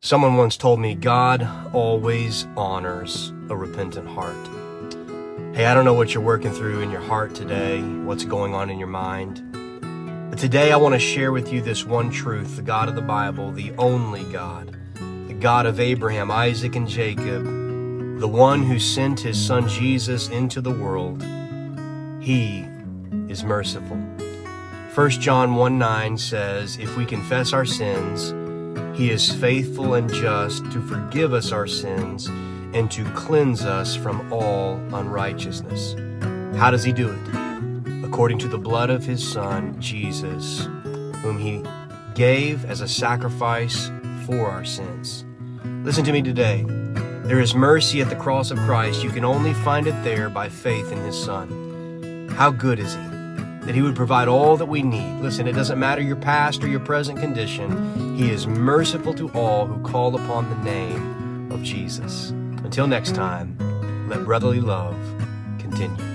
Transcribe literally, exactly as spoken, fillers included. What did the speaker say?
Someone once told me God always honors a repentant heart. Hey, I don't know what you're working through in your heart today, what's going on in your mind. But today I want to share with you this one truth, the God of the Bible, the only God, the God of Abraham, Isaac, and Jacob, the one who sent his son Jesus into the world. He is merciful. First John one nine says, if we confess our sins, He is faithful and just to forgive us our sins and to cleanse us from all unrighteousness. How does He do it? According to the blood of His Son, Jesus, whom He gave as a sacrifice for our sins. Listen to me today. There is mercy at the cross of Christ. You can only find it there by faith in His Son. How good is He? That He would provide all that we need. Listen, it doesn't matter your past or your present condition. He is merciful to all who call upon the name of Jesus. Until next time, let brotherly love continue.